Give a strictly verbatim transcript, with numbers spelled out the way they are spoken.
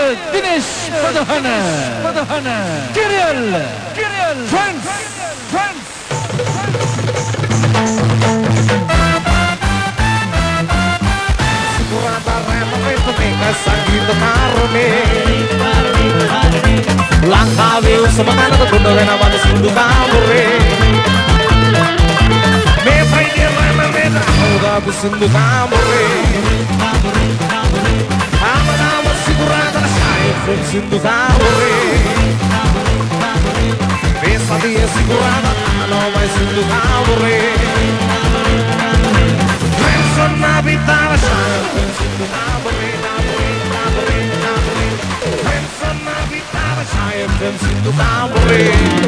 Dinesh Pradhana Pradhana Kiriel Kiriel Friends Friends සංගීත කාරණේ ලංකාවේ උසම තැනක ගොඩ වෙනවද සින්දු කාමරේ මේ ප්‍රයිඩේ මම මේ දාපු සින්දු කාමරේ ආමනාම සිකුරාදා ෂයි සින්දු කාමරේ මේ සතියේ සිකුරාදා අනෝමයි සින්දු කාමරේ Friends on my guitar ෂයි සින්දු කාමරේ I am from Sindu Kamore.